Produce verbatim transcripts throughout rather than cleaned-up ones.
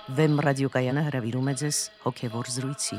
Վեմ ռադիոկայանը հրավիրում է ձեզ հոգևոր զրույցի։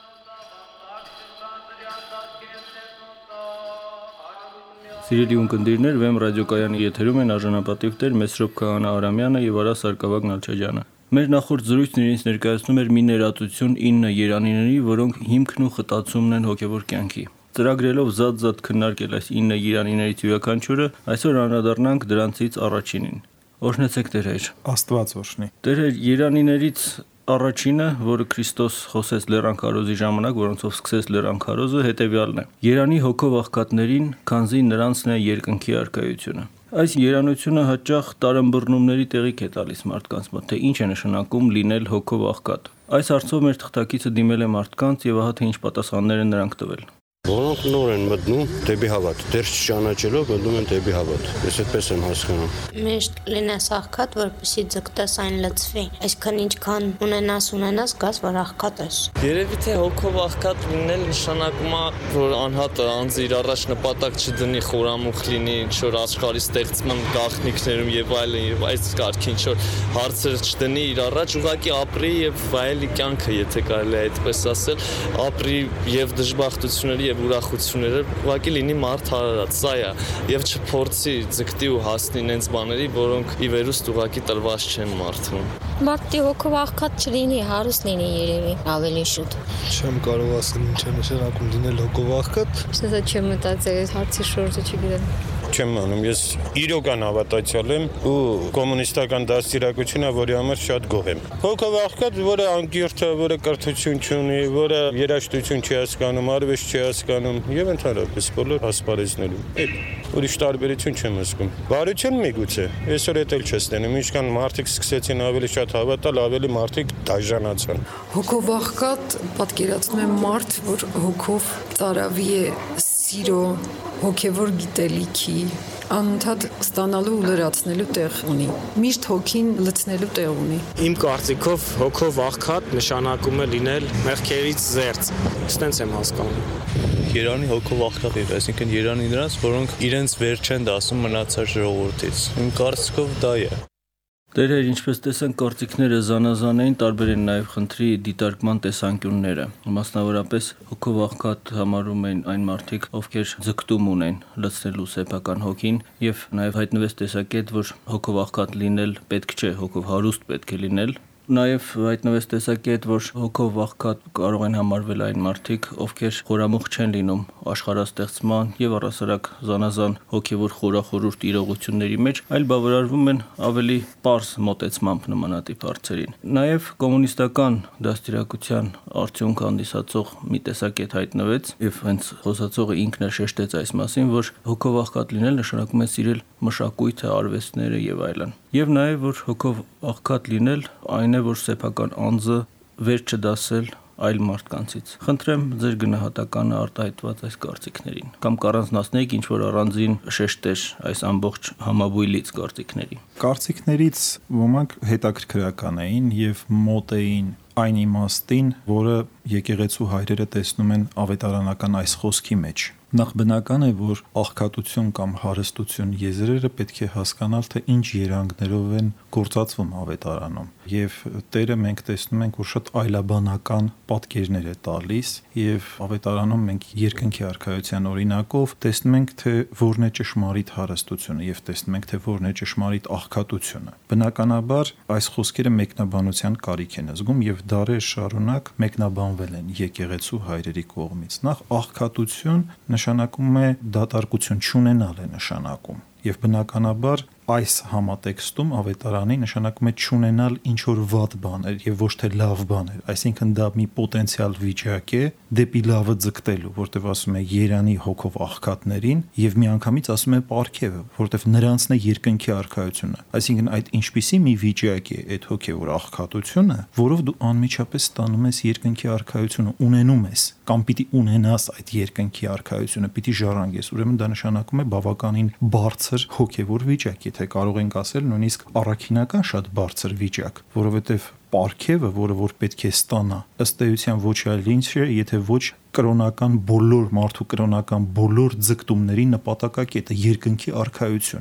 Սիրելի ունկնդիրներ, Վեմ ռադիոկայանի եթերում են արժանապատիվ տեր Մեսրոպ Քահանա Արամյանը եւ Արա Սարգսակյան Նալչաջյանը։ Մեր նախորդ զրույցն իրենց ներկայացնում էր մի ներածություն ինը երանիների, որոնք հիմքն ու խտացումն են հոգևոր կյանքի։ Ծրագրելով զատ-զատ քննարկել այս ինը երանիներից յուրաքանչյուրը, այսօր անդրադառնանք դրանցից առաջինին։ Օրհնեցեք Տեր։ Աստված օրհնի։ Տեր, երանիներից առաջինը, որը Քրիստոս խոսեց լեռան քարոզի ժամանակ, որոնցով սկսեց լեռան քարոզը, հետևյալն է. Երանի հոգով աղքատներին, քանզի նրանցն է երկնքի առկայությունը։ Այս երանությունը հաճախ տարըմբռնումների տեղիք է տալիս մարդկանց մոտ, թե ինչ է նշանակում լինել հոգով աղքատ։ Այս հարցով մեր թղթակիցը դիմել է մարդկանց եւ ահա թե ինչ պատասխաններ են նրանք տվել։ Որոնք նոր են մտնում դեպի հավատ, դեռ չճանաչելով մտնում են դեպի հավատ։ Ես այդպես եմ հասկանում։ Միշտ լինես աղքատ, որպեսզի ձգտես այն լցվի։ Այսքան ինչքան ունենաս ունենաս, գաս որ աղքատ ես։ Երևի թե հոգով աղքատ լինել նշանակում է, որ անհատը անձը իր առաջ նպատակ չդնի, խորամուխ լինի, ինչ որ աշխարհի ստեղծման գաղտնիքներում եւ այլն, եւ այս կարգի ինչ որ հարցեր չդնի իր առաջ, ուղղակի ապրի եւ վայելի կյանքը, եթե կարելի է այդպես ասել, ապրի եւ դժբախտությունների եւ ուրախությունները ուղղակի լինի մարդ հարարած, սա է, եւ չփորձի ձգտի ու հասնի այնց բաների, որոնք ի վերուստ ուղղակի տրված չեն մարդուն։ Մարդի հոգով աղքատ չլինի, հարուստ լինի երևի, ավելի շուտ։ Չեմ կարող ասել ինչ է նշանակում լինել հոգով աղքատ։ Սա չեմ մտածել այս հարցի շուրջ, չգիտեմ։ Չեմ անում, ես իրական հավատացյալ եմ ու կոմունիստական դաստիարակությունը, որի համար շատ գոհ եմ։ Հոգով աղքատ, որը անկիրթ է, որը կրթություն չունի, որը երաժշտություն չի հասկանում, արվեստ չի հասկանում եւ ընդհանրապես բոլոր ասպարեզներում։ Այդ ուրիշ տարբերություն չեմ զգում։ Բարություն միգուցե, այսօր էլ չես տենում, ինչքան մարդիկ սկսեցին ավելի շատ հավատալ, ավելի մարդիկ դաժանացան։ Հոգով աղքատ պատկերացնում եմ մարդ, որ հոգով ծարավի է սիրո, հոգևոր գիտելիքի, անընդհատ ստանալու ու լրացնելու տեղ ունի։ Միշտ հոգին լցնելու տեղ ունի։ Իմ կարծիքով հոգով աղքատ նշանակում է լինել մեղքերից զերծ։ Ստենց եմ հասկանում։ Երանի հոգով աղքատ է, այսինքն երանի նրանց, որոնք իրենց վերջ չեն դասում մնացած ժողովրդից։ Իմ կարծիքով դա է։ Տերեր, ինչպես տեսանք, կարծիքները զանազան էին, տարբեր են նաև խնդրի դիտարկման տեսանկյունները։ Մասնավորապես հոգով աղքատ համարում են այն մարդիկ, ովքեր ձգտում ունեն լցնելու սեփական հոգին, եւ նաև հայտնվեց տեսակետ, որ հոգով աղքատ լինել պետք չէ, հոգով հարուստ պետք է լինել։ Նաև հայտնվեց տեսակետ, որ հոգով աղքատ կարող են համարվել այն մարդիկ, ովքեր խորամուխ չեն լինում աշխարհաստեղծման եւ առասարակ զանազան հոգեվոր խորախորուրդ իրողությունների մեջ, այլ բավարարվում են ավելի պարզ մոտեցմամբ նմանատիպ հարցերին։ Նաև կոմունիստական դաստիարակության արդյունք հանդիսացող մի տեսակետ հայտնվեց եւ հենց խոսացողը ինքն էլ շեշտեց այս մասին, որ հոգով աղքատ լինել նշանակում է սիրել մշակույթը, արվեստները եւ այլն։ Եվ նաև որ հոգով աղքատ լինել այն է, որ սեփական անձը վեր չդասել այլ մարդկանցից։ Խնդրեմ ձեր գնահատականը արտահայտված այս կարծիքներին, կամ կառանձնացնեք ինչ որ առանձին շեշտեր այս ամբողջ համաբույլից կարծիքների։ Կարծիքներից ոմանք հետաքրքրական էին եւ մոտ էին այն իմաստին, որը եկեղեցու հայրերը տեսնում են ավետարանական այս խոսքի մեջ։ Նախ բնական է, որ աղքատություն կամ հարստություն եզրերը պետք է հասկանալ, թե ինչ երանգներով են գործածվում ավետարանում։ Եվ Տերը մենք տեսնում ենք, որ շատ այլաբանական պատկերներ է տալիս, եւ ավետարանում մենք երկնքի արքայության օրինակով տեսնում ենք, թե որն է ճշմարիտ հարստությունը եւ տեսնում ենք, թե որն է ճշմարիտ աղքատությունը։ Բնականաբար այս խոսքերը մեկնաբանության կարիք են զգում եւ դարեր շարունակ մեկնաբանվել են եկեղեցու հայրերի կողմից։ Նախ աղքատություն նշանակում է դատարկություն չունենալ է նշանակում եւ բնականաբար այս համատեքստում ավետարանի նշանակում է չունենալ ինչ որ վատ բաներ եւ ոչ թե լավ բաներ, այսինքն դա մի պոտենցիալ վիճակ է դեպի լավը ձգտելու, որտեղ ասում է երանի հոգով աղքատներին եւ միանգամից ասում է պարգևը, որտեղ նրանցն է երկնքի արքայությունը, այսինքն այդ ինչպիսի մի վիճակ է այդ հոգեվոր աղքատությունը, որով դու անմիջապես ստանում ես երկնքի արքայությունը, ունենում ես կամ պիտի ունենաս այդ երկնքի արքայությունը, պիտի ժառանգես, ուրեմն դա նշանակում է բավականին բարձր հոգեվոր վիճակ, թե կարող ենք ասել նույնիսկ առաքինական շատ բարձր վիճակ, որովհետև պարգևը, որը որ պետք է ստանա, ըստ էության ոչ այլ ինչ է, եթե ոչ կրոնական բոլոր մարդու կրոնական բոլոր ձգտումների նպատակակետը երկնքի արքայությունը,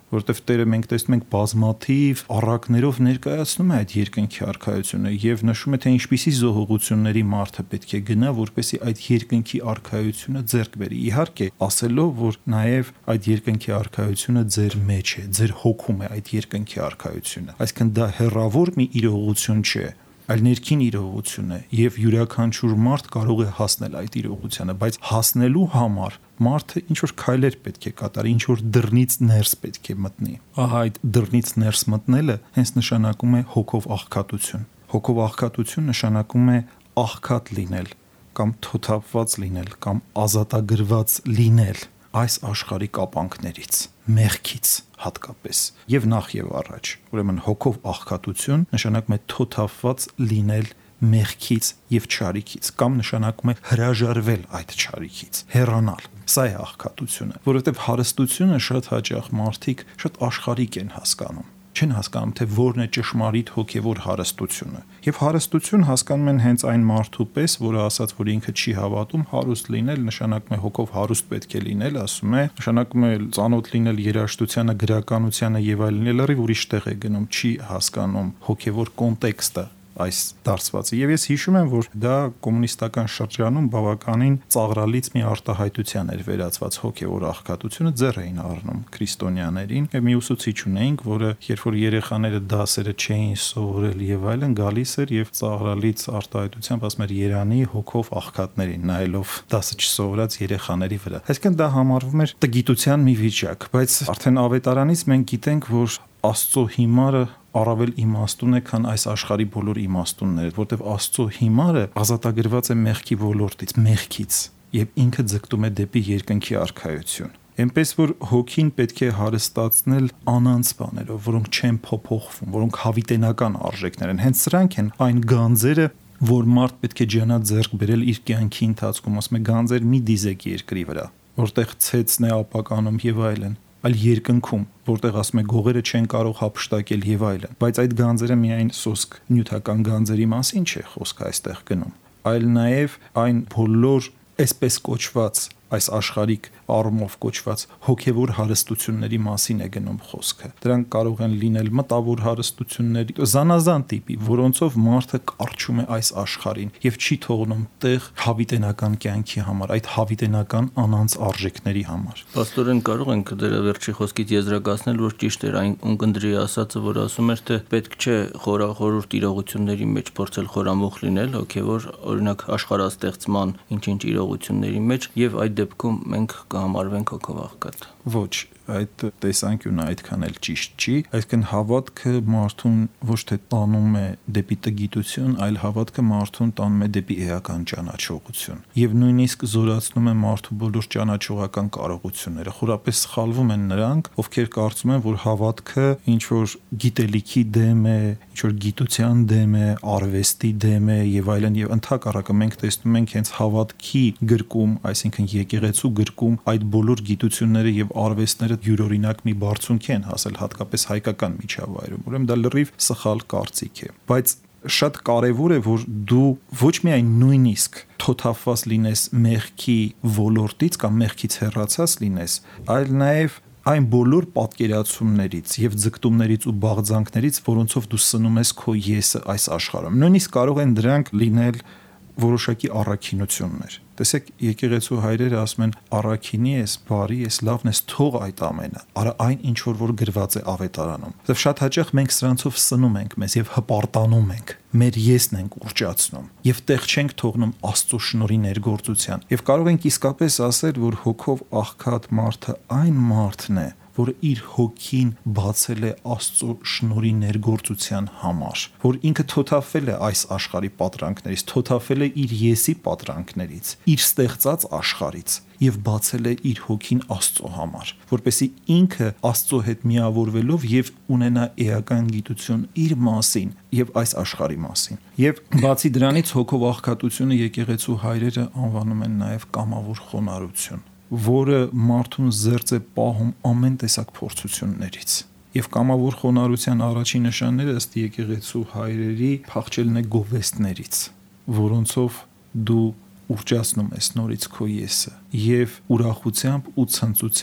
որովհետև Տերը մենք տեսնում ենք բազմաթիվ առակներով ներկայացնում է այդ երկնքի արքայությունը եւ նշում է թե ինչպիսի զոհողությունների մարդը պետք է գնա, որպեսզի այդ երկնքի արքայությունը ձեռք բերի։ Իհարկե, ասելով, որ նաեւ այդ երկնքի արքայությունը ձեր մեջ է, ձեր հոգում է այդ երկնքի արքայությունը։ Այսինքն դա հեռավոր մի իրողություն չէ, այլ ներքին իրողություն է եւ յուրաքանչյուր մարդ կարող է հասնել այդ իրողությանը, բայց հասնելու համար մարդը ինչ որ քայլեր պետք է կատարի, ինչ որ դռնից ներս պետք է մտնի։ Ահա այդ դռնից ներս մտնելը հենց նշանակում է հոգով աղքատություն։ Հոգով աղքատություն նշանակում է աղքատ լինել կամ թոթափված լինել կամ ազատագրված լինել այս աշխարհի կապանքներից, մեղքից հատկապես եւ նախ եւ առաջ։ Ուրեմն հոգով աղքատություն նշանակում է թոթափված լինել մեղքից եւ չարիքից կամ նշանակում է հրաժարվել այդ չարիքից, հեռանալ։ Սա է աղքատությունը, որովհետեւ հարստությունը շատ հաճախ մարդիկ շատ աշխարհիկ են հասկանում։ Չեն հասկանում, թե որն է ճշմարիտ հոգևոր հարստությունը։ Եվ հարստություն հասկանում են հենց այն մարդու պես, որը ասաց, որ ինքը չի հավատում, հարուստ լինել նշանակում է հոգով հարուստ պետք է լինել, ասում է, նշանակում է ծանոթ լինել երաժշտությանը, գրականությանը եւ այլն, լրիվ ուրիշ տեղ է գնում, չի հասկանում հոգևոր կոնտեքստը այս դարձվածը։ Եվ ես հիշում եմ, որ դա կոմունիստական շրջանում բավականին ծաղրալից մի արտահայտության էր վերածված հոգևոր աղքատությունը, ձեռ էին առնում քրիստոնյաներին։ Մի ուսուցիչ ունեինք, որը երբ որ երեխաները դասերը չէին սովորել եւ այլն, գալիս էր եւ ծաղրալից արտահայտությամբ ասում էր Երանի հոգով աղքատներին, նայելով դասը չսովորած երեխաների վրա։ Այսինքն դա համարվում էր տգիտության մի վիճակ, բայց արդեն ավետարանից մենք գիտենք, որ Աստծո հիմարը առավել իմաստուն է, քան այս աշխարհի բոլոր իմաստունները, որտեղ Աստծո հիմարը ազատագրված է մեղքի ոլորտից, մեղքից, եւ ինքը ձգտում է դեպի երկնքի արքայություն։ Այնպես որ հոգին պետք է հարստացնել անանց բաներով, որոնք չեն փոփոխվում, որոնք հավիտենական արժեքներ են։ Հենց սրանք են այն գանձերը, որ մարդ պետք է ջանա ձեռք բերել իր կյանքի ընթացքում, ասում է գանձեր մի դիզեք երկրի վրա, որտեղ ցեցն է ապականում եւ այլն, այլ երկնքում, որտեղ ասում է գողերը չեն կարող հափշտակել եւ այլն, բայց այդ գանձերը միայն սոսկ նյութական գանձերի մասին չէ խոսքը այստեղ գնում, այլ նաեւ այն բոլոր այսպես կոչված այս աշխարհիկ առումով կոչված հոգևոր հարստությունների մասին է գնում խոսքը։ Դրանք կարող են լինել մտավոր հարստություններ, զանազան տիպի, որոնցով մարդը կարճում է այս աշխարհին եւ չի թողնում տեղ հավիտենական կյանքի համար, այդ հավիտենական անանց արժեքների համար։ Պաստորեն կարող ենք դրա վերջի խոսքից եզրակացնել, որ ճիշտ էր այն ունկնդրի ասածը, որ ասում էր, թե պետք չէ խորախորուրդ իրողությունների մեջ փորձել խորամուխ լինել, հոգևոր, օրինակ աշխարհաստեղծման ինչ-ինչ իրողությունների մեջ եւ այդ դեպքում մենք կհամարվենք հոգով աղքատ։ Ոչ, այդ տեսանկյունը այդքան էլ ճիշտ չի, այսինքն հավատքը մարդուն ոչ թե տանում է դեպի տգիտություն, այլ հավատքը մարդուն տանում է դեպի էական ճանաչողություն եւ նույնիսկ զորացնում է մարդու բոլոր ճանաչողական կարողությունները։ Խորապես սխալվում են նրանք, ովքեր կարծում են, որ հավատքը ինչ որ գիտելիքի դեմ է, ինչ որ գիտության դեմ է, արվեստի դեմ է եւ այլն, եւ ընդհակառակը մենք տեսնում ենք հենց հավատքի գրկում, այսինքն եկեղեցու գրկում այդ բոլոր գիտությունները եւ արվեստները յուրօրինակ մի բարձունք են հասել, հատկապես հայկական միջավայրում։ Ուրեմն դա լրիվ սխալ կարծիք է, բայց շատ կարևոր է, որ դու ոչ միայն նույնիսկ թոթափված լինես մեղքի ոլորտից կամ մեղքից հեռացած լինես, այլ նաև այն բոլոր պատկերացումներից եւ ձգտումներից ու բաղձանքներից, որոնցով դու սնում ես քո եսը այս աշխարհում։ Նույնիսկ կարող են դրանք լինել որոշակի առաքինություններ։ Տեսեք, եկեղեցու հայրերը ասում են առաքինի ես, բարի ես, լավն ես, թող այդ ամենը, արա այն ինչ որ որ գրված է ավետարանում։ Եվ շատ հաճախ մենք սրանցով սնում ենք մեզ եւ հպարտանում ենք, մեր եսն ենք ուռճացնում եւ տեղ չենք թողնում Աստծո շնորհի ներգործության։ Եվ կարող ենք իսկապես ասել, որ հոգով աղքատ մարդը այն մարդն է, որ իր հոգին բացել է Աստծո շնորհի ներգործության համար, որ ինքը թոթափվել է այս աշխարհի պատրանքներից, թոթափվել է իր եսի պատրանքներից, իր ստեղծած աշխարհից եւ բացել է իր հոգին Աստծո համար, որպեսզի ինքը Աստծո հետ միավորվելով եւ ունենա էական գիտություն իր մասին եւ այս աշխարհի մասին։ Եվ բացի դրանից հոգով աղքատությունը եկեղեցու հայրերը անվանում են նաեւ կամավոր խոնարհություն, որը մարդուն զերծ է պահում ամեն տեսակ փորձություններից։ Եվ կամավոր խոնարհության առաջին նշանները ըստ եկեղեցու հայրերի փախչելն է գովեստներից, որոնցով դու ուռճացնում ես նորից քո եսը եւ ուրախությամբ ու ցնծությամբ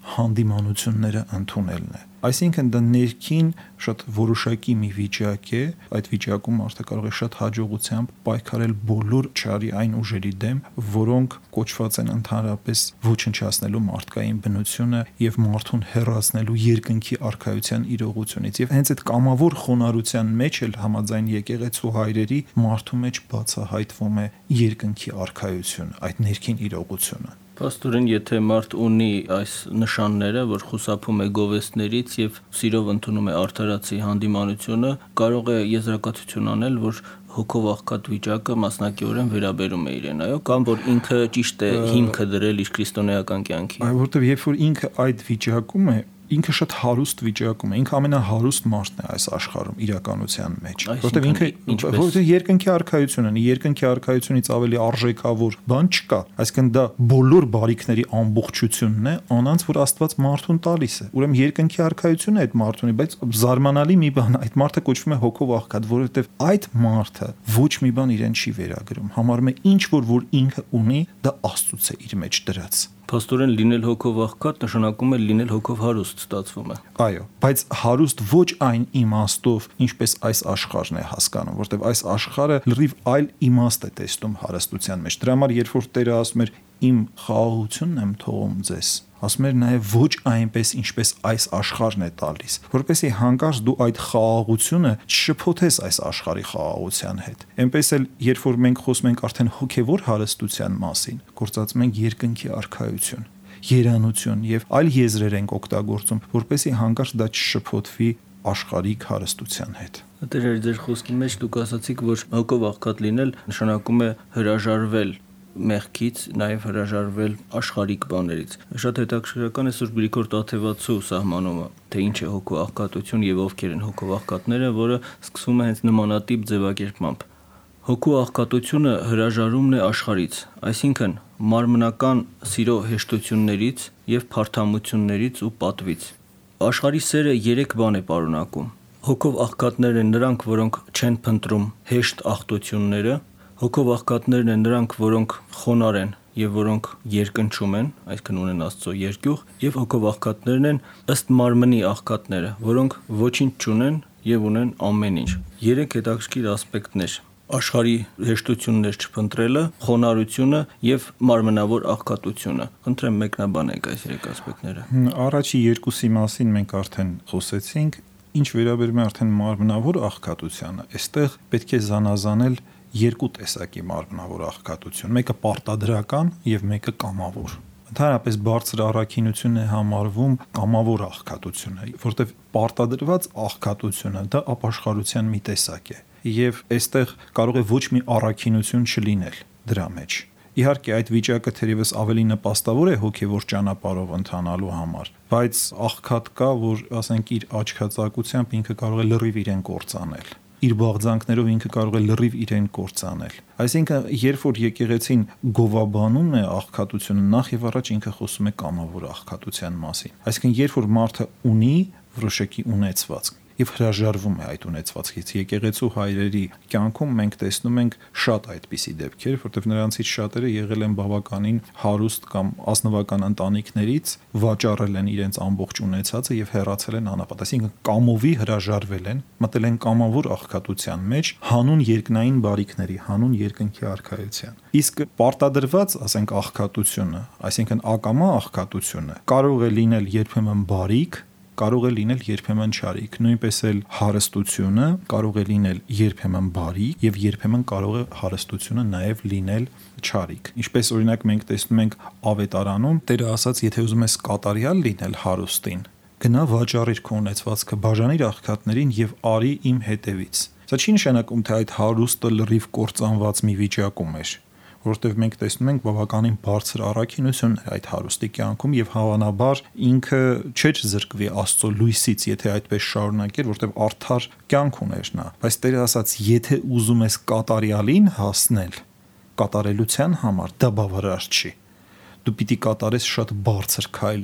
հանդիմանությունները ընդունելն է։ Այսինքն դա ներքին շատ որոշակի մի վիճակ է, այդ վիճակում մարդը կարող է շատ հաջողությամբ պայքարել բոլոր չարի այն ուժերի դեմ, որոնք կոչված են ընդհանրապես ոչնչացնելու մարդկային բնությունը եւ մարդուն հեռացնելու երկնքի արքայության իրողությունից։ Եվ հենց այդ կամավոր խոնարհության մեջ էլ համաձայն եկեղեցու հայրերի մարդու մեջ բացահայտվում է երկնքի արքայությունը, այդ ներքին իրողությունը։ Պաստորեն, եթե մարդ ունի այս նշանները, որ խուսափում է գովեստներից եւ սիրով ընդունում է արդարացի հանդիմանությունը, կարող է եզրակացություն անել, որ հոգով աղքատ վիճակը մասնակիորեն վերաբերում է իրեն, այո, կամ որ ինքը ճիշտ է հիմքը դրել իր քրիստոնեական կյանքի։ Այո, որտեղ երբ որ ինքը այդ վիճակում է, ինքը շատ հարուստ վիճակում է, ինքը ամենահարուստ մարդն է այս աշխարհում իրականության մեջ, որտեղ ինքը որտեղ երկնքի արքայությունն է, երկնքի արքայությունից ավելի արժեքավոր բան չկա, այսինքն դա բոլոր բարիքների ամբողջությունն է, անանց որ Աստված մարդուն տալիս է։ Ուրեմն երկնքի արքայությունը այդ մարդունի, բայց զարմանալի մի բան, այդ մարդը կոչվում է հոգով աղքատ, որովհետև այդ մարդը ոչ մի բան իրեն չի վերագրում, համարում է ինչ որ որ ինքը ունի, դա Աստծուց է իր մեջ դրած։ Պաստորեն, լինել հոգով աղքատ նշանակում է լինել հոգով հարուստ, ստացվում է։ Այո, բայց հարուստ ոչ այն իմաստով, ինչպես այս աշխարհն է հասկանում, որտեղ այս աշխարհը լրիվ այլ իմաստ է տեսնում հարստության մեջ։ Դրա համար երբ որ Տերը ասում էր իմ խաղաղությունն եմ թողում ձեզ, ասում էր նաև ոչ այնպես ինչպես այս աշխարհն է տալիս, որպեսզի հանկարծ դու այդ խաղաղությունը չշփոթես այս աշխարհի խաղաղության հետ։ Էնպես էլ երբ որ մենք խոսում ենք արդեն հոգևոր հարստության մասին, գործածում ենք երկնքի արքայություն, երանություն եւ այլ եզրեր ենք օգտագործում, որպեսզի հանկարծ դա չշփոթվի աշխարհիկ հարստության հետ։ Դեր ձեր խոսքի մեջ դուք ասացիք, որ հոգով աղքատ լինել նշանակում է հրաժարվել մեղքից, նաև հրաժարվել աշխարհիկ բաներից։ Շատ հետաքրքրական է Սուրբ Գրիգոր Տաթևացու սահմանումը, թե ինչ է հոգու աղքատություն եւ ովքեր են հոգով աղքատները, որը սկսվում է հենց նմանատիպ ձևակերպմամբ։ Հոգու աղքատությունը հրաժարումն է աշխարհից, այսինքն մարմնական սիրո հեշտություններից եւ փարթամություններից ու պատվից։ Աշխարհի սերը երեք բան է պարունակում։ Հոգով աղքատներ են նրանք, որոնք չեն փնտրում հեշտ աղտությունները, հոգով աղքատներն են նրանք, որոնք խոնար են եւ որոնք երկնչում են, այսինքն ունեն Աստծո երկյուղ, եւ հոգով աղքատներն են ըստ մարմնի աղքատները, որոնք ոչինչ չունեն եւ ունեն ամեն ինչ։ Երեք հետաքրքիր ասպեկտներ. աշխարհի հեշտություններ չփնտրելը, խոնարհությունը եւ մարմնավոր աղքատությունը։ Խնդրեմ մեկնաբանեք այս երեք ասպեկտները։ Առաջի երկուսի մասին մենք արդեն խոսեցինք, ինչ վերաբերում է արդեն մարմնավոր աղքատությանը, այստեղ պետք է զանազանել երկու տեսակի մարմնավոր աղքատություն, մեկը պարտադրական եւ մեկը կամավոր։ Ընդհանրապես բարձր առաքինությունն է համարվում կամավոր աղքատությունը, որտեղ պարտադրված աղքատությունը դա ապաշխարության մի տեսակ է եւ այստեղ կարող է ոչ մի առաքինություն չլինել դրա մեջ։ Իհարկե այդ վիճակը թերևս ավելի նպաստավոր է հոգևոր ճանապարհով ընթանալու համար, բայց աղքատ կա, որ ասենք իր աչքածակությամբ ինքը կարող է լրիվ իրեն կործանել, իր բաղձանքներով ինքը կարող է լրիվ իրեն կործանել։ Այսինքն երբ որ եկեղեցին գովաբանում է աղքատությունը, նախ եւ առաջ ինքը խոսում է կամավոր աղքատության մասին։ Այսինքն երբ որ մարդը ունի որոշակի ունեցվածք եւ հրաժարվում է այդ ունեցվածքից, եկեղեցու հայրերի կյանքում մենք տեսնում ենք շատ այդպիսի դեպքեր, որտեղ նրանցից շատերը եղել են բավականին հարուստ կամ ազնվական ընտանիքներից, վաճառել են իրենց ամբողջ ունեցածը եւ հեռացել են անապատ, այսինքն կամովի հրաժարվել են, մտել են կամավոր աղքատության մեջ, հանուն երկնային բարիքների, հանուն երկնքի արքայության։ Իսկ պարտադրված, ասենք, աղքատությունը, այսինքն ակամա աղքատությունը կարող է լինել երբեմն բարիք, կարող է լինել երբեմն չարիք, նույնպես էլ հարստությունը կարող է լինել երբեմն բարիք եւ երբեմն կարող է հարստությունը նաեւ լինել չարիք։ Ինչպես օրինակ մենք տեսնում ենք Ավետարանում, Տերը ասաց, եթե ուզում ես կատարյալ լինել հարուստին, գնա վաճառիր քո ունեցվածքը, բաժանիր աղքատներին եւ արի իմ հետևից։ Սա չի նշանակում, թե այդ հարուստը լրիվ կործանված մի վիճակում էր, որտեղ մենք տեսնում ենք բավականին բարձր առաքինություններ այդ հարուստի կյանքում եւ հավանաբար ինքը չէր զրկվի Աստծո լույսից, եթե այդպես շարունակեր, որտեղ արդար կյանք ուներ նա։ Բայց Տերը ասաց, եթե ուզում ես կատարյալին հասնել, կատարելության համար դա բավարար չի։ Դու պիտի կատարես շատ բարձր քայլեր,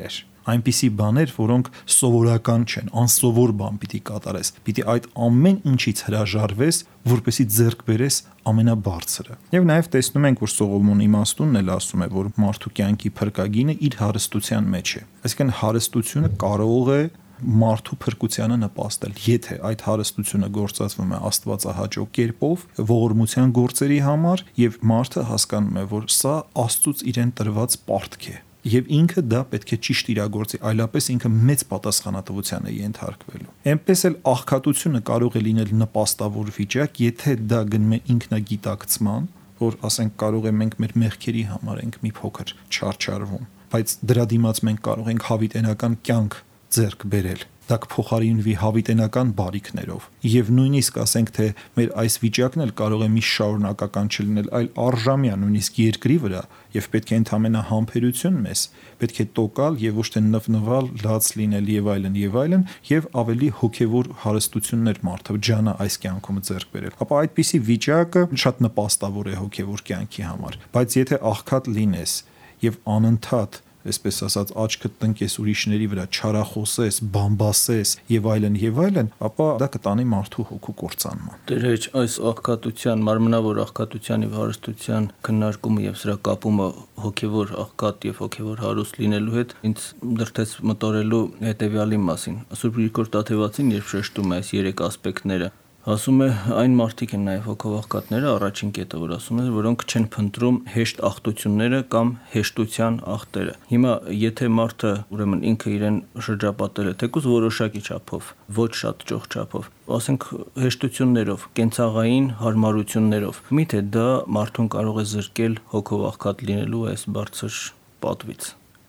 այնպիսի բաներ, որոնք սովորական չեն, անսովոր բան պիտի կատարես։ Պիտի այդ ամեն ինչից հրաժարվես, որպեսզի ձեռք բերես ամենաբարձրը։ Եվ նաև տեսնում ենք, որ Սողոմոն իմաստունն էլ ասում է, որ մարդու կյանքի փրկագինը իր հարստության մեջ է։ Այսինքն հարստությունը կարող է մարդու փրկությանը նպաստել, եթե այդ հարստությունը գործածվում է աստվածահաճո կերպով, ողորմության գործերի համար, եւ մարդը հասկանում է, որ սա Աստծուց իրեն տրված պարտք է, եւ ինքը դա պետք է ճիշտ իրագործի, այլապես ինքը մեծ պատասխանատվության է ենթարկվելու։ Էնպես էլ աղքատությունը կարող է լինել նպաստավոր վիճակ, եթե դա գնում է ինքնագիտակցման, որ ասենք կարող է մենք մեր մեղքերի համար ենք մի փոքր չարչարվում, բայց դրա դիմաց մենք կարող ենք հավիտենական կյանք ձեռք բերել, դա կփոխարինվի հավիտենական բարիքներով, եւ նույնիսկ ասենք թե մեր այս վիճակն էլ կարող է մի շարունակական չլինել, այլ արժամյա նույնիսկ երկրի վրա, եւ պետք է ընդհանրապես համբերություն մեզ, պետք է տոկալ եւ ոչ թե նվնվալ, լաց լինել եւ այլն եւ այլն, եւ ավելի հոգեվոր հարստություններ մարդը ջանա այս կյանքում ձեռք բերել։ Ապա այդպիսի վիճակը շատ նպաստավոր է հոգեվոր կյանքի համար, բայց եթե աղքատ լինես եւ անընդհատ այսպես ասած աչքդ տնկես ուրիշների վրա, չարախոսես, բամբասես եւ այլն եւ այլն, ապա դա կտանի մարդու հոգու կործանման։ Դերեջ այս աղքատության, մարմնավոր աղքատության եւ հարստության քննարկումը եւ սրա կապումը հոգեվոր աղքատ եւ հոգեվոր հարուստ լինելու հետ ինձ դրդեց մտորելու հետեւյալի մասին։ Սուրբ Գրիգոր Տաթևացին երբ շեշտում է այս երեք ասպեկտները, ասում է այն մարդիկ են նաև հոգով աղքատները, առաջին կետը որ ասում է, որոնք չեն փնտրում հեշտ աղտությունները կամ հեշտության աղտերը։ Հիմա եթե մարդը ուրեմն ինքը իրեն շրջապատել է թեկուզ որոշակի չափով, ոչ շատ ճոխ չափով, ասենք հեշտություններով, կենցաղային հարմարություններով, միթե դա մարդուն կարող է զրկել հոգով աղքատ լինելու այս բարձր պատվից։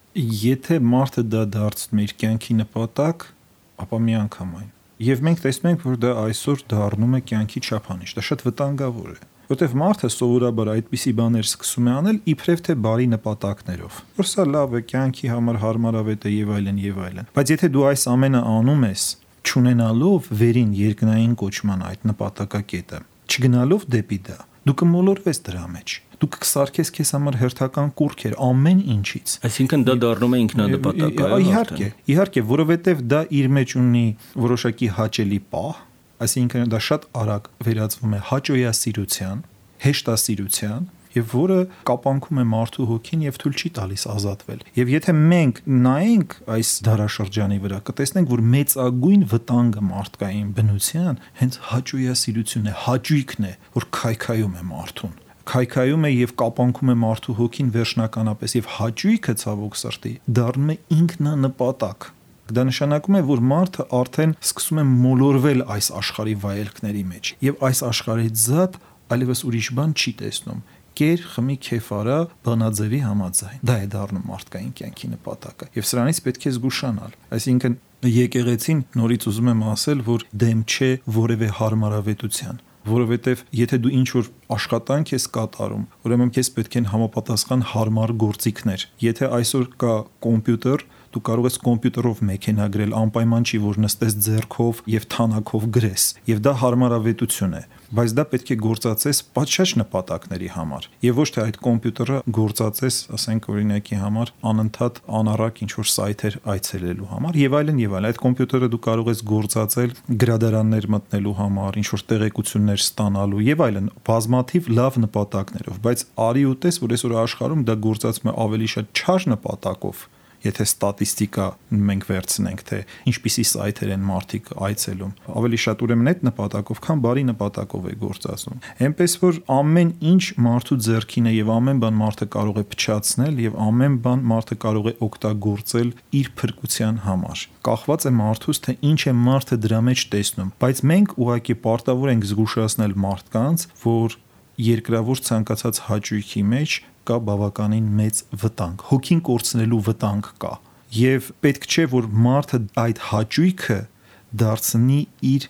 Եթե մարդը դա դարձնում է իր կյանքի նպատակ, ապա միանգամայն Եվ մենք տեսնում ենք, որ դա այսօր դառնում է կյանքի չափանիշ, դա շատ վտանգավոր է, որտեղ մարդը սովորաբար այդպիսի բաներ սկսում է անել իբրև թե բարի նպատակներով, որ սա լավ է, կյանքի համար հարմարավետ է եւ այլն եւ այլն։ Բայց եթե դու այս ամենը անում ես, չունենալով վերին երկնային կոչման այդ նպատակակետը, չգնալով դեպի դա, դու կմոլորվես դրա մեջ։ Դու կսարքես քեզ համար հերթական կուրքեր ամեն ինչից։ Այսինքն դա դառնում է ինքնանպատակ, այո։ Իհարկե, իհարկե, որովհետև դա իր մեջ ունի որոշակի հաճելի պահ, այսինքն դա շատ արագ վերածվում է հաճոյասիրության, հեշտասիրության, եւ որը կապանքում է մարդու հոգին եւ թույլ չի տալիս ազատվել։ Եվ եթե մենք նայենք այս դարաշրջանի վրա, կտեսնենք, որ մեծագույն վտանգը մարդկային բնության հենց հաճոյասիրությունն է, հաճույքն է, որ քայքայում է մարդուն։ Քայքայում է եւ կապանքում է մարդու հոգին վերջնականապես եւ հաճույքը ցավոք սրտի դառնում է ինքնանպատակ։ Դա նշանակում է, որ մարդը արդեն սկսում է մոլորվել այս աշխարհի վայելքների մեջ եւ այս աշխարհից զատ այլևս ուրիշ բան չի տեսնում։ Կեր, խմի, քեֆ արա, բանաձևի համաձայն։ Դա է դառնում մարդկային կյանքի նպատակը եւ սրանից պետք է զգուշանալ։ Այսինքն եկեղեցին նորից ուզում եմ ասել, որ դեմ չէ որևէ հարմարավետության, որովհետև եթե դու ինչ-որ աշխատանք ես կատարում, ուրեմն քեզ պետք են համապատասխան հարմար գործիքներ։ Եթե այսօր կա կոմպյուտեր, դու կարող ես կոմպյուտերով մեքենա գրել, անպայման չի որ նստես ձեռքով եւ թանաքով գրես, եւ դա հարմարավետություն է, բայց դա պետք է գործածես պատշաճ նպատակների համար եւ ոչ թե այդ կոմպյուտերը գործածես, ասենք օրինակի համար անընդհատ անառակ ինչ-որ սայթեր այցելելու համար եւ այլն եւ այլն։ Այդ կոմպյուտերը դու կարող ես գործածել գրադարաններ մտնելու համար, ինչ-որ տեղեկություններ ստանալու եւ այլն, բազմաթիվ լավ նպատակներով, բայց արի ու տես, որ այսօր աշխարհում դա գործածվում է ավելի շատ չար նպատակով։ Եթե ստատիստիկա մենք վերցնենք, թե ինչպիսի սայթեր են մարդիկ այցելում, ավելի շատ ուրեմն այդ նպատակով, քան բարի նպատակով է գործածվում։ Էնպես որ ամեն ինչ մարդու ձեռքին է եւ ամեն բան մարդը կարող է փչացնել եւ ամեն բան մարդը կարող է օգտագործել իր փրկության համար։ Կախված է մարդուց, թե ինչ է մարդը դրա մեջ տեսնում, բայց մենք ուղղակի պարտավոր ենք զգուշացնել մարդկանց, որ երկրավոր ցանկացած հաճույքի մեջ կա բավականին մեծ վտանգ, հոգին կորցնելու վտանգ կա եւ պետք չէ որ մարդը այդ հաճույքը դարձնի իր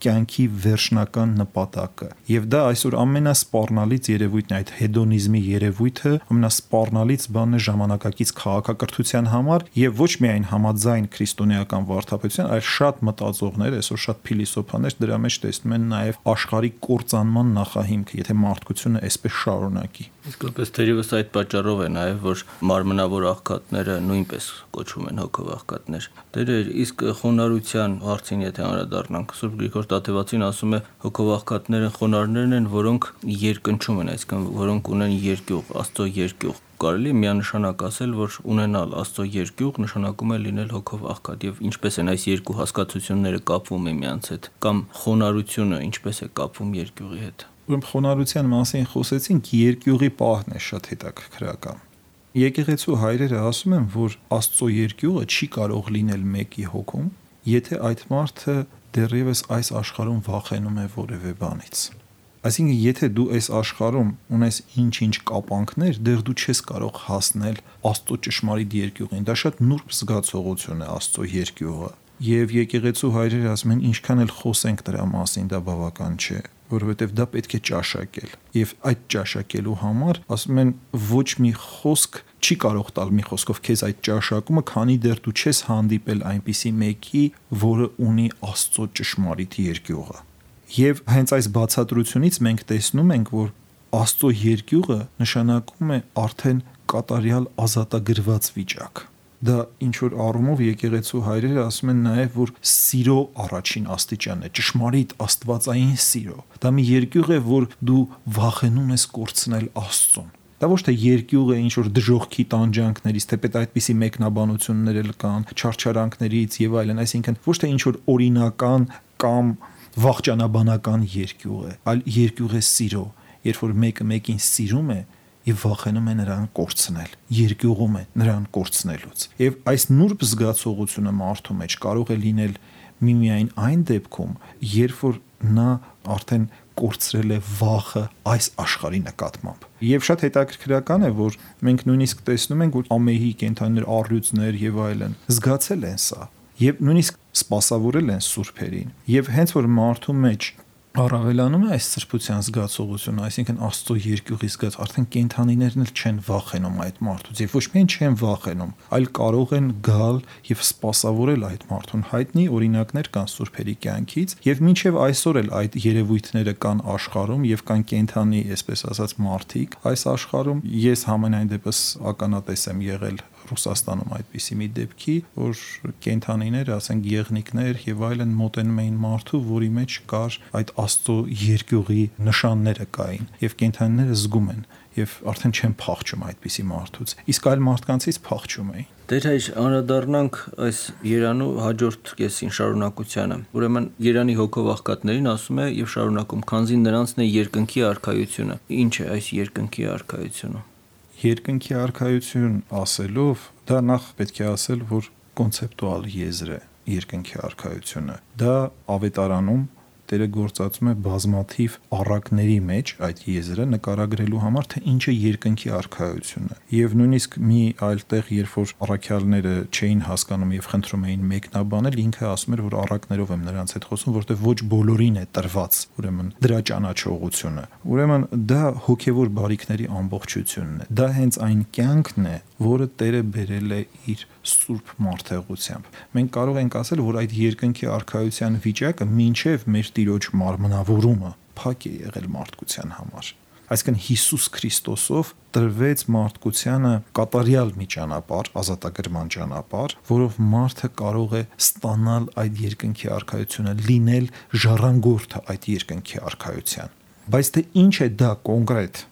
կյանքի վերջնական նպատակը։ Եվ դա այսօր ամենասպառնալից երևույթն է, այդ հեդոնիզմի երևույթը, ամենասպառնալից բանն է ժամանակակից քաղաքակրթության համար եւ ոչ միայն համաձայն քրիստոնեական վարդապետության, այլ շատ մտածողներ, այսօր շատ փիլիսոփաներ դրա մեջ տեսնում են նաեւ աշխարհի կործանման նախահիմքը, եթե մարդկությունը այսպես շարունակի։ Իսկապես թերևս այդ պատճառով է նաև որ մարմնավոր աղքատները նույնպես կոչվում են հոգով աղքատներ։ Տեր, իսկ խոնարհության հարցին եթե անդրադառնանք, Սուրբ Գրիգոր Տաթևացին ասում է հոգով աղքատները խոնարհներն են, որոնք երկնչում են, այսինքն որոնք ունեն երկյուղ, Աստծո երկյուղ։ Կարելի է միանշանակ ասել, որ ունենալ Աստծո երկյուղ նշանակում է լինել հոգով աղքատ եւ ինչպես են այս երկու հասկացությունները կապվում միմյանց հետ կամ խոնարհությունը ինչպես է կապվում երկյուղի հետ։ Ուրեմն խոնարհության մասին խոսեցինք, երկյուղի պահն է շատ հետաքրքրական։ Եկեղեցու հայրերը ասում են, որ Աստծո երկյուղը չի կարող լինել մեկի հոգում, եթե այդ մարդը դեռևս այս աշխարհում վախենում է որևէ բանից։ Այսինքն, եթե դու այս աշխարհում ունես ինչ-ինչ կապանքներ, դեռ դու չես կարող հասնել Աստծո ճշմարիտ երկյուղին։ Դա շատ նուրբ զգացողություն է Աստծո երկյուղը։ Եվ եկեղեցու հայրերը ասում են, ինչքան էլ խոսենք դրա մասին, դա բավական չէ, որովհետև դա պետք է ճաշակել։ Եվ այդ ճաշակելու համար ասում են ոչ մի խոսք չի կարող տալ մի խոսքով քեզ այդ ճաշակումը, քանի դեռ դու չես հանդիպել այնպիսի մեկի, որը ունի Աստծո ճշմարիտ երկյուղը։ Եւ հենց այս բացատրությունից մենք տեսնում ենք, որ Աստծո երկյուղը նշանակում է արդեն կատարյալ ազատագրված վիճակ։ Դա ինչ որ առումով եկեղեցու հայրերը ասում են նաև, որ սիրո առաջին աստիճանն է, ճշմարիտ աստվածային սիրո։ Դա մի երկյուղ է, որ դու վախենում ես կորցնել Աստծուն։ Դա ոչ թե երկյուղ է ինչ որ դժոխքի տանջանքներից, թեպետ այդպիսի մեկնաբանություններ էլ կան, չարչարանքներից եւ այլն, այսինքն ոչ թե ինչ որ օրինական կամ վախճանաբանական երկյուղ է, այլ երկյուղ է սիրո, երբ որ մեկը մեկին սիրում է եւ վախենում է նրան կորցնել, երկյուղում է նրան կորցնելուց։ Եվ այս նուրբ զգացողությունը մարդու մեջ կարող է լինել միմիայն այն դեպքում, երբ որ նա արդեն կորցրել է վախը այս աշխարհի նկատմամբ։ Եվ շատ հետաքրքրական է, որ մենք նույնիսկ տեսնում ենք, որ ամեհի կենդանիներ, առյուծներ եւ այլն զգացել են սա եւ նույնիսկ սպասավորել են սուրբերին։ Եվ հենց որ մարդու մեջ առավելանում է այս սրբության զգացողությունը, այսինքն Աստծո երկյուղի զգաց, արդեն կենդանիներն էլ չեն վախենում այդ մարդուց, եւ ոչ միայն չեն վախենում, այլ կարող են գալ եւ սպասավորել այդ մարդուն։ Հայտնի օրինակներ կան սուրբերի կյանքից, եւ մինչեւ այսօր էլ այդ երևույթները կան աշխարհում եւ կան կենդանի, այսպես ասած, մարդիկ այս աշխարհում։ Ես համենայն դեպս ականատես եմ եղել Ռուսաստանում այդպիսի մի դեպքի, որ կենդանիները, ասենք եղնիկներ եւ այլն մոտենում էին մարդու, որի մեջ կար այդ Աստծո երկյուղի նշանները կային եւ կենդանիները զգում են եւ արդեն չեն փախչում այդպիսի մարդուց, իսկ այլ մարդկանցից փախչում էին։ Դեր հայր անդրադառնանք այս Երանու հաջորդ կեսին շարունակությանը։ Ուրեմն Երանի հոգով աղքատներին ասում է եւ շարունակում, քանզի նրանցն է երկնքի արքայությունը։ Ինչ է այս երկնքի արքայությունը։ Երկնքի արքայություն ասելով, դա նախ պետք է ասել, որ կոնցեպտուալ եզր է երկնքի արքայությունը։ Դա ավետարանում Տերը գործածում է բազմաթիվ առակների մեջ այդ եզրը նկարագրելու համար, թե ինչ է երկնքի արքայությունը։ Եվ նույնիսկ մի այլ տեղ, երբ որ առաքյալները չէին հասկանում եւ խնդրում էին մեկնաբանել, ինքը ասում էր, որ առակներով եմ նրանց հետ խոսում, որտեղ ոչ բոլորին է տրված, ուրեմն դրա ճանաչողությունը։ Ուրեմն դա հոգեվոր բարիքների ամբողջությունն է։ Դա հենց այն կյանքն է, որը Տերը բերել է իր սուրբ մարդեղությամբ։ Մենք կարող ենք ասել, որ այդ երկնքի արքայության վիճակը մինչև մեր Տիրոջ մարմնավորումը փակ է եղել մարդկության համար։ Այսինքն Հիսուս Քրիստոսով տրվեց մարդկությանը կատարյալ մի ճանապարհ, ազատագրման ճանապարհ, որով մարդը կարող է ստանալ այդ երկնքի արքայությունը, լինել ժառանգորդը այդ երկնքի արքայության։ Բայց թե ինչ է դա կոնկրետ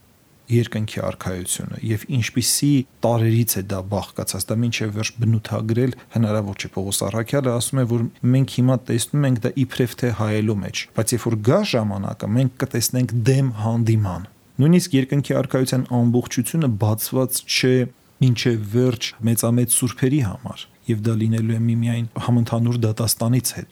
երկնքի արքայությունը եւ ինչպիսի տարերից է դա բաղկացած, դա մինչեւ վերջ բնութագրել հնարավոր չէ։ Պողոս առաքյալը ասում է, որ մենք հիմա տեսնում ենք դա իբրև թե հայելու մեջ, բայց երբ որ գա ժամանակը, մենք կտեսնենք դեմ հանդիման։ Նույնիսկ երկնքի արքայության ամբողջությունը բացված չէ մինչեւ վերջ մեծամեծ սուրբերի համար, եւ դա լինելու է միմիայն համընդհանուր դատաստանից հետո։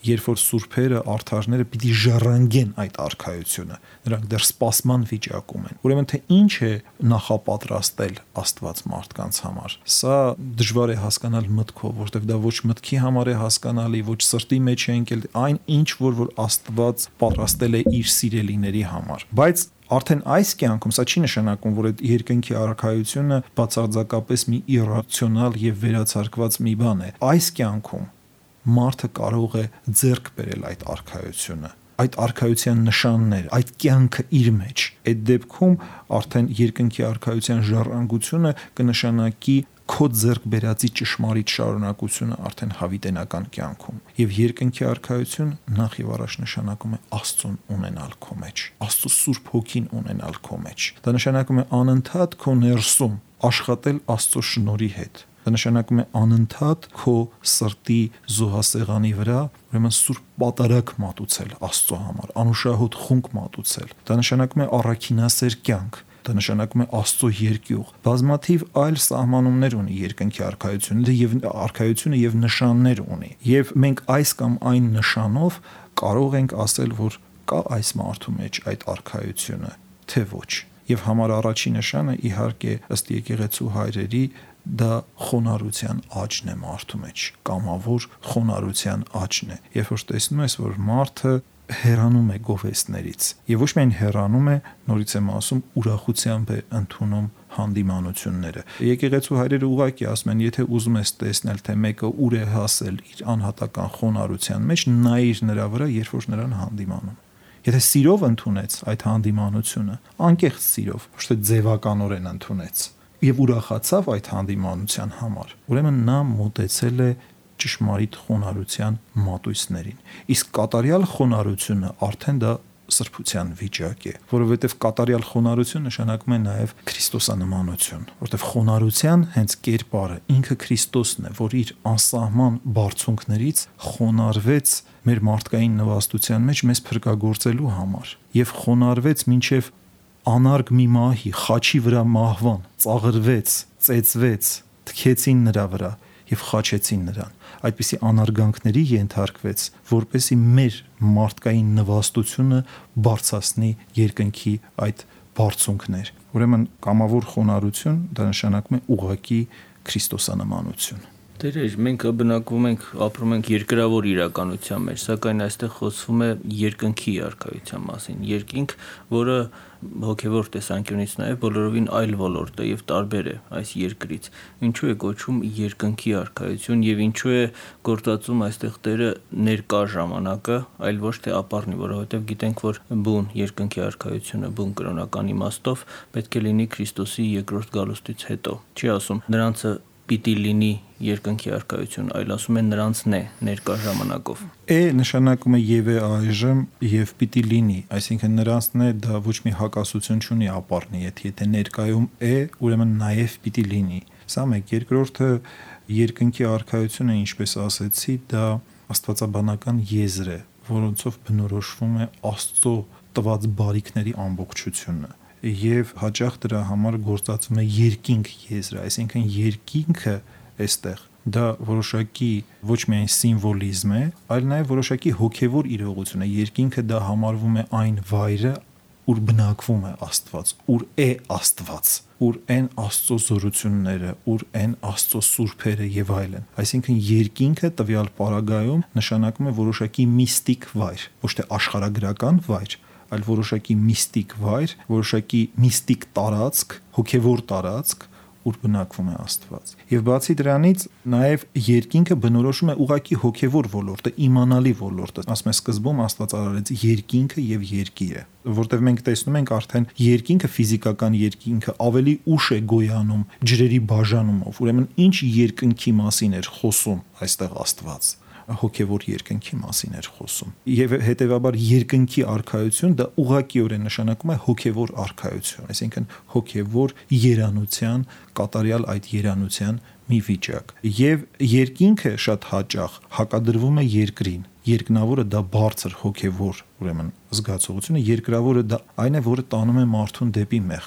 երբ որ սուրբերը, արդարները պիտի ժառանգեն այդ արքայությունը, նրանք դեռ սպասման վիճակում են։ Ուրեմն թե ինչ է նախապատրաստել Աստված մարդկանց համար։ Սա դժվար է հասկանալ մտքով, որովհետև դա ոչ մտքի համար է հասկանալի, ոչ սրտի մեջ է ընկել, այն ինչ որ որ Աստված պատրաստել է իր սիրելիների համար։ Բայց արդեն այս կյանքում սա չի նշանակում, որ այդ երկնքի արքայությունը բացարձակապես մի իրացիոնալ եւ վերացարկված մի բան է։ Այս կյանքում մարդը կարող է ձեռք բերել այդ արքայությունը, այդ արքայության նշաններ, այդ կյանքը իր մեջ։ Այդ դեպքում արդեն երկնքի արքայության ժառանգությունը կնշանակի քո ձեռք բերածի ճշմարիտ շարունակությունը արդեն հավիտենական կյանքում։ Եվ երկնքի արքայություն նախ եւ առաջ նշանակում է Աստծուն ունենալ քո մեջ, Աստծո Սուրբ Հոգին ունենալ քո մեջ։ Դա նշանակում է անընդհատ քո ներսում աշխատել Աստծո շնորհի հետ։ Դա նշանակում է անընդհատ քո սրտի զոհասեղանի վրա, ուրեմն Սուրբ պատարագ մատուցել Աստծո համար, անուշահոտ խունկ մատուցել։ Դա նշանակում է առաքինասեր կյանք։ Դա նշանակում է Աստծո երկյուղ։ Բազմաթիվ այլ սահմանումներ ունի երկնքի արքայությունը եւ արքայությունը եւ նշաններ ունի։ Եվ մենք այս կամ այն նշանով կարող ենք ասել, որ կա այս մարդու մեջ այդ արքայությունը, թե ոչ։ Եվ համար առաջի նշանը իհարկե ըստ եկեղեցու հայրերի դա խոնարհության աճն է մարդու մեջ, կամավոր խոնարհության աճն է։ Երբ որ տեսնում ես, որ մարդը հեռանում է գովեստներից եւ ոչ միայն հեռանում է, նորից եմ ասում, ուրախությամբ է ընդունում հանդիմանությունները։ Եկեղեցու հայրերը ուղղակի ասում են, եթե ուզում ես տեսնել, թե մեկը ուր է հասել իր անհատական խոնարհության մեջ, նայիր նրա վրա, երբ որ նրան հանդիմանում։ Եթե սիրով ընդունեց այդ հանդիմանությունը, անկեղծ սիրով, ոչ թե ձևականորեն ընդունեց եւ ուրախացավ այդ հանդիմանության համար, ուրեմն նա մոտեցել է ճշմարիտ խոնարհության մատույցներին։ Իսկ կատարյալ խոնարհությունը արդեն դա սրբության վիճակ է, որովհետև կատարյալ խոնարհություն նշանակում է նաև քրիստոսանմանություն, որովհետև խոնարհության հենց կերպարը ինքը Քրիստոսն է, որ իր անսահման բարձունքներից խոնարհվեց մեր մարդկային նվաստության մեջ մեզ փրկagorցելու համար եւ խոնարհվեց մինչեւ անարգ մի մահի, խաչի վրա մահվան, ծաղրվեց, ծեծվեց, թքեցին նրա վրա եւ խաչեցին նրան։ Այդպիսի անարգանքների ենթարկվեց, որպեսի մեր մարդկային նվաստությունը բարձրացնի երկնքի այդ բարձունքներ։ Ուրեմն կամավոր խոնարհություն դա նշանակում է ուղղակի քրիստոսանմանություն։ Տերեր, մենք բնակվում ենք, ապրում ենք երկրավոր իրականության մեջ, սակայն այստեղ խոսվում է երկնքի արքայության մասին։ Երկինք, որը հոգևոր տեսանկյունից նաև բոլորովին այլ ոլորտ է եւ տարբեր է այս երկրից։ Ինչու է կոչվում երկնքի արքայություն եւ ինչու է գործածում այստեղ Տերը ներկա ժամանակը, այլ ոչ թե ապառնի, որովհետեւ գիտենք, որ բուն երկնքի արքայությունը բուն կրոնական իմաստով պետք է լինի Քրիստոսի երկրորդ գալուստից հետո։ Չի ասում նրանցը պիտի լինի երկնքի արքայություն, այլ ասում են նրանցն է ներկա ժամանակով։ Է նշանակում է եւ է այժմ եւ պիտի լինի, այսինքն նրանցն է դա ոչ մի հակասություն չունի ապառնի, եթե ներկայում է, ուրեմն նաեւ պիտի լինի։ Սա մեկ, երկրորդը երկնքի արքայությունը, ինչպես ասեցի, դա աստվածաբանական եզր է, որոնցով բնորոշվում է Աստծո տված բարիքների ամբողջությունը։ Եվ հաճախ դրա համար գործածում է երկինք եզրը, այսինքն երկինքը այստեղ դա որոշակի ոչ միայն սիմվոլիզմ է, այլ նաև որոշակի հոգևոր իրողություն է։ Երկինքը դա համարվում է այն վայրը, ուր բնակվում է Աստված, ուր է Աստված, ուր են Աստծո զորությունները, ուր են Աստծո սուրբերը եւ այլն։ Այսինքն երկինքը տվյալ պարագայում նշանակում է որոշակի միստիկ վայր, ոչ թե աշխարհագրական վայր, այլ որոշակի միստիկ վայր, որոշակի միստիկ տարածք, հոգևոր տարածք, ուր բնակվում է Աստված։ Եվ բացի դրանից նաև երկինքը բնորոշում է ուղղակի հոգևոր ոլորտը, իմանալի ոլորտը։ Ասում է սկզբում Աստված արարեց երկինքը եւ երկիրը, որտեղ մենք տեսնում ենք արդեն երկինքը, ֆիզիկական երկինքը ավելի ուշ է գոյանում ջրերի բաժանումով։ Ուրեմն ինչ երկնքի մասին էր խոսում այստեղ Աստված։ Հոգևոր երկնքի մասին էր խոսում։ Եվ հետեւաբար երկնքի արքայություն դա ուղղակիորեն նշանակում է հոգևոր արքայություն, այսինքն հոգևոր երանության, կատարյալ այդ երանության մի վիճակ։ Եվ երկինքը շատ հաճախ հակադրվում է երկրին։ Երկնավորը դա բարձր հոգևոր, ուրեմն զգացողությունը, երկրավորը դա այն է, որը տանում է մարդուն դեպի մեղք։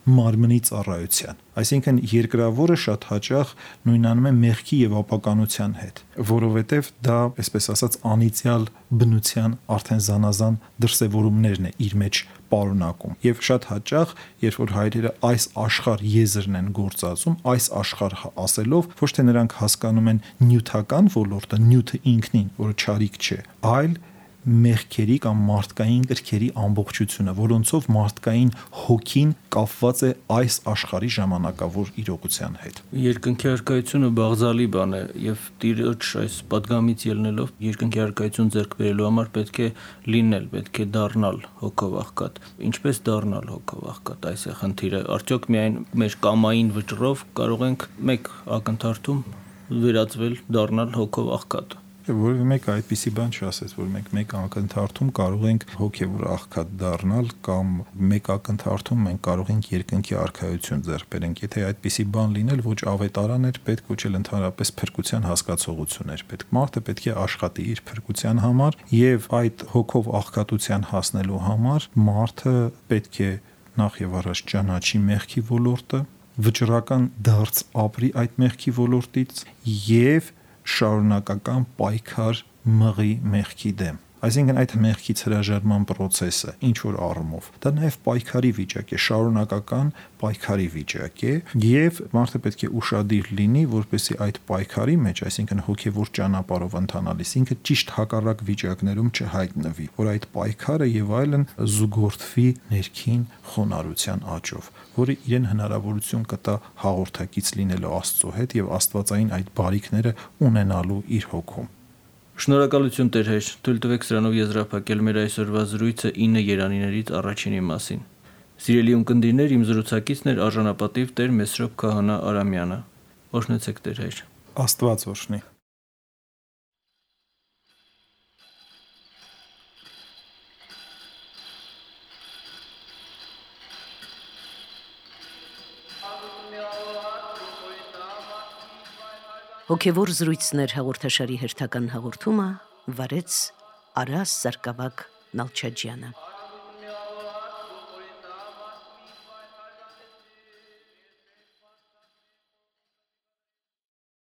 մարմնի ծառայության։ Այսինքն երկրավորը շատ հաճախ նույնանում է մեղքի եւ ապականության հետ, որովհետեւ դա, այսպես ասած, անիծյալ բնության արդեն զանազան դրսևորումներն է իր մեջ պարունակում։ Եվ շատ հաճախ, երբ որ հայրերը այս աշխարհ եզրն են գործածում, այս աշխարհ ասելով, ոչ թե նրանք հասկանում են նյութական ոլորտը, նյութը ինքնին, որը չարիք չէ, այլ մեղքերի կամ մարդկային կրքերի ամբողջությունը, որոնցով մարդկային հոգին կապված է այս աշխարհի ժամանակավոր իրողության հետ։ Երկնքի առկայությունը բաղձալի բան է եւ Տիրոջ այս պատգամից ելնելով երկնքի առկայություն ձեռք բերելու համար պետք է լինել, պետք է դառնալ հոգով աղքատ։ Ինչպես դառնալ հոգով աղքատ, այս է խնդիրը։ Արդյոք միայն մեր կամային վճռով կարող ենք մեկ ակնթարթում վերածվել դառնալ հոգով աղքատ։ Որևէ մեկը այդպիսի բան չասեց, որ մենք մեկ ակնթարթում կարող ենք հոգևոր աղքատ դառնալ կամ մեկ ակնթարթում մենք կարող ենք երկնքի արքայություն ձեռք բերենք։ Եթե այդպիսի բան լինել, ոչ ավետարան էր պետք, ոչ էլ ընդհանրապես փրկության հասկացողություն էր պետք։ Մարդը պետք է աշխատի իր փրկության համար եւ այդ հոգով աղքատության հասնելու համար մարդը պետք է նախ եւ առաջ ճանաչի մեղքի ոլորտը, վճռական դարձ ապրի այդ մեղքի ոլորտից եւ շարունակական պայքար մղի մեղքի դեմ։ Այսինքն այդ մեղքից հրաժարման process-ը ինչ որ առումով դա նաև պայքարի վիճակ է, շարունակական պայքարի վիճակ է եւ մարդը պետք է ուշադիր լինի, որպեսզի այդ պայքարի մեջ, այսինքն հոգեվոր ճանապարհով ընթանալիս ինքը ճիշտ հակառակ վիճակներում չհայտնվի, որ այդ պայքարը եւ այլն զուգորդվի ներքին խոնարհության աճով, որը իրեն հնարավորություն կտա հաղորդակից լինելու Աստծո հետ եւ աստվածային այդ բարիքները ունենալու իր հոգում։ Շնորհակալություն Տեր Հայր, թույլ տվեք սրանով եզրափակել մեր այսօրվա զրույցը ինը երանիներից առաջինի մասին։ Սիրելի ունկնդիրներ, իմ զրուցակիցն էր արժանապատիվ Տեր Մեսրոպ Քահանա Արամյանը։ Օրհնեցեք Տեր Հայր։ Աստված օրհնի։ Հոգևոր զրույցներ հաղորդաշարի հերթական հաղորդումը վարեց Արաս Սարգսակ Նալչաջյանը։